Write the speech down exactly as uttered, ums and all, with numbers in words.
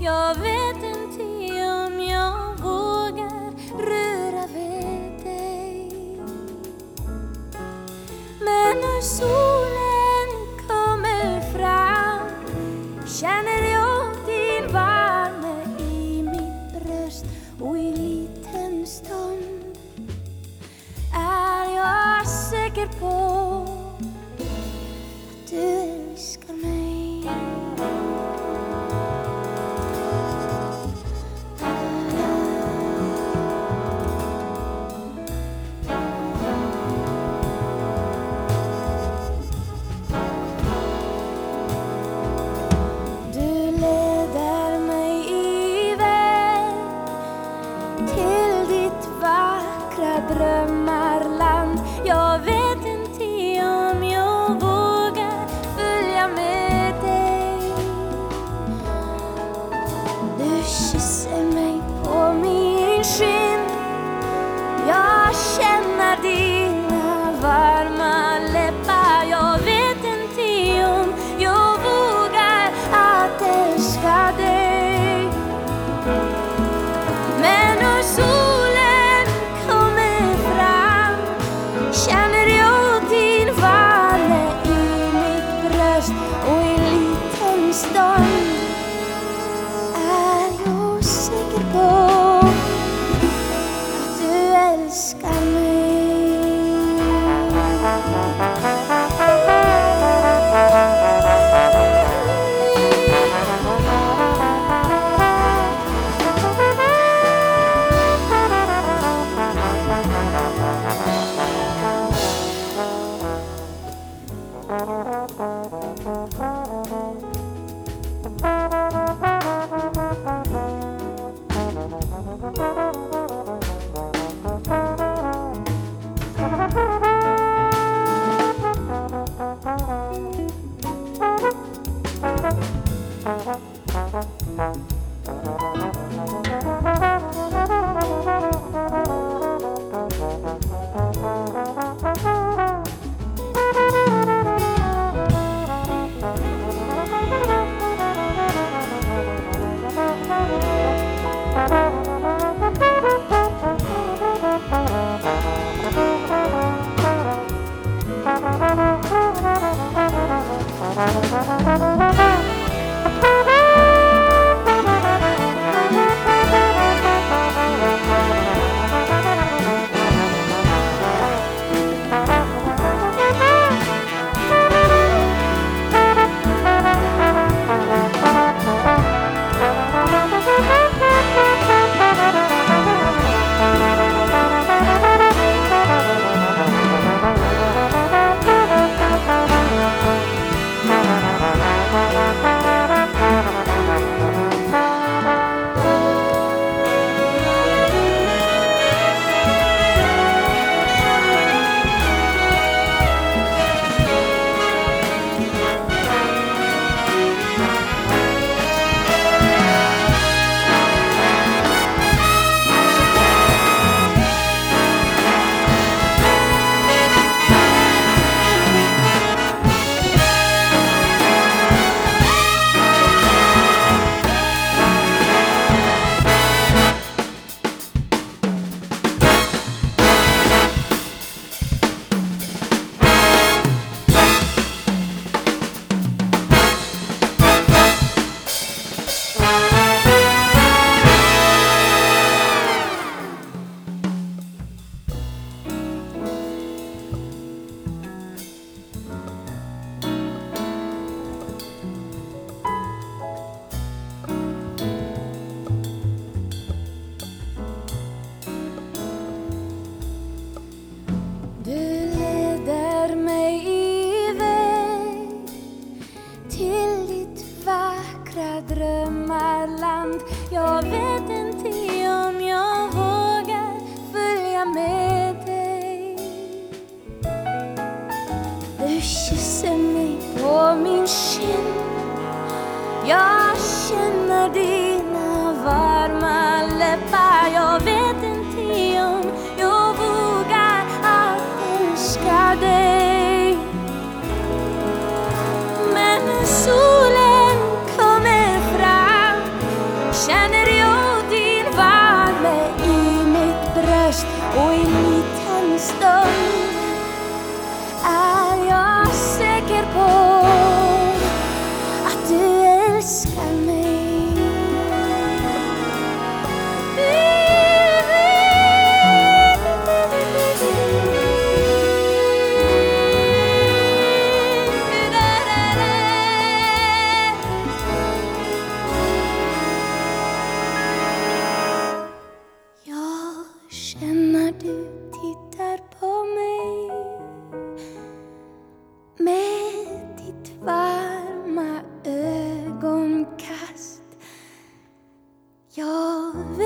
Jag vet inte om jag vågar röra vid dig. Men när solen kommer fram känner jag din värme i mitt bröst. Och i liten stund är jag säker på att du älskar mig. Drömmarland. Jag vet inte om jag vågar följa med dig. Du kysser mig på min skinn. Jag känner dina varma läppar. Jag vet inte om jag vågar att älska dig. Men när solen kommer fram Jag vet